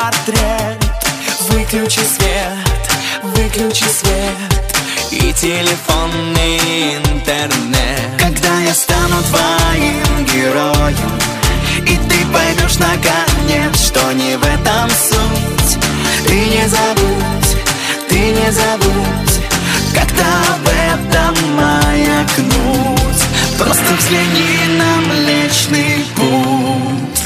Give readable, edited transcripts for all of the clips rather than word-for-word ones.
портрет. Выключи свет и телефонный интернет. Когда я стану твоим героем, и ты поймешь наконец, что не в этом суть. Ты не забудь, как-то об этом маякнуть. Просто взгляни на Млечный Путь.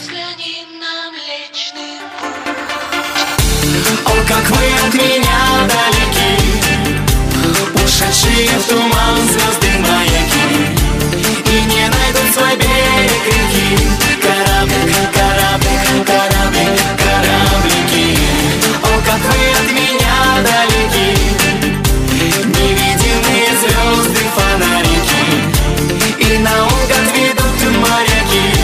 О, как вы от меня далеки, ушедшие в туман звезды маяки, и не найдут свой берег реки. Кораблики. О, как вы от меня далеки, невидимые звезды, фонарики, и наугад ведут моряки.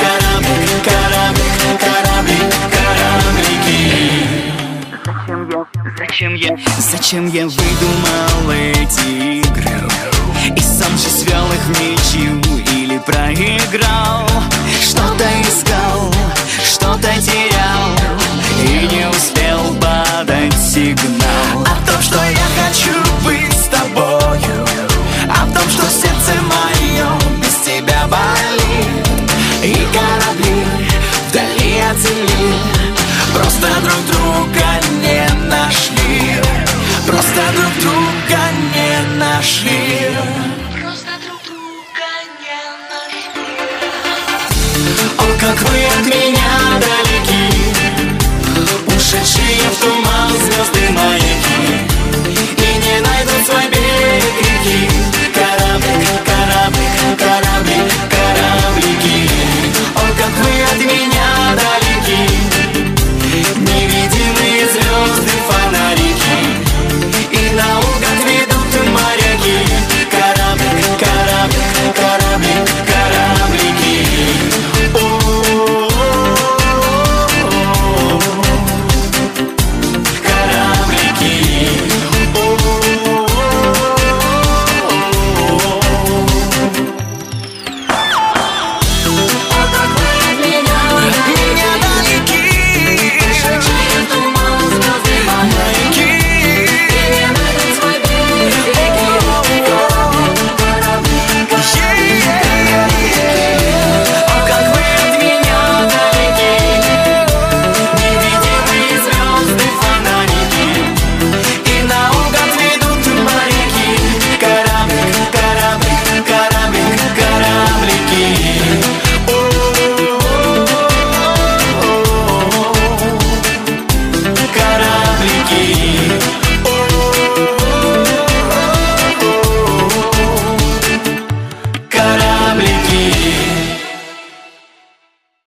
Кораблики. Зачем я выдумал эти игры и сам же свел их в ничью или проиграл? Что-то искал, что-то терял и не успел подать сигнал. О том, что я хочу быть с тобою, о том, что сердце мое без тебя болит, и корабли вдали от земли просто друг друга не нашли. Просто друг друга не нашли. О, как вы от меня